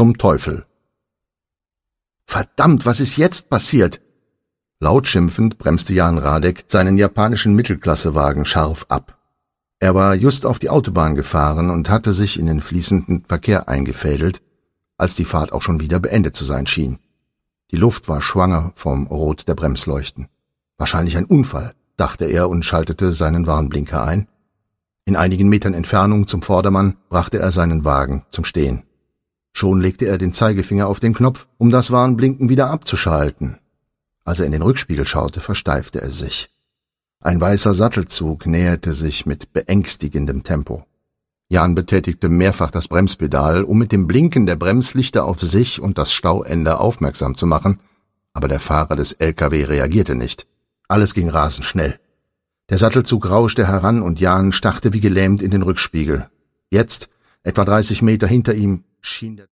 zum Teufel! »Verdammt, was ist jetzt passiert?« Laut schimpfend bremste Jan Radek seinen japanischen Mittelklassewagen scharf ab. Er war just auf die Autobahn gefahren und hatte sich in den fließenden Verkehr eingefädelt, als die Fahrt auch schon wieder beendet zu sein schien. Die Luft war schwanger vom Rot der Bremsleuchten. Wahrscheinlich ein Unfall, dachte er und schaltete seinen Warnblinker ein. In einigen Metern Entfernung zum Vordermann brachte er seinen Wagen zum Stehen. Schon legte er den Zeigefinger auf den Knopf, um das Warnblinken wieder abzuschalten. Als er in den Rückspiegel schaute, versteifte er sich. Ein weißer Sattelzug näherte sich mit beängstigendem Tempo. Jan betätigte mehrfach das Bremspedal, um mit dem Blinken der Bremslichter auf sich und das Stauende aufmerksam zu machen, aber der Fahrer des LKW reagierte nicht. Alles ging rasend schnell. Der Sattelzug rauschte heran und Jan starrte wie gelähmt in den Rückspiegel. Jetzt, etwa 30 Meter hinter ihm, schien der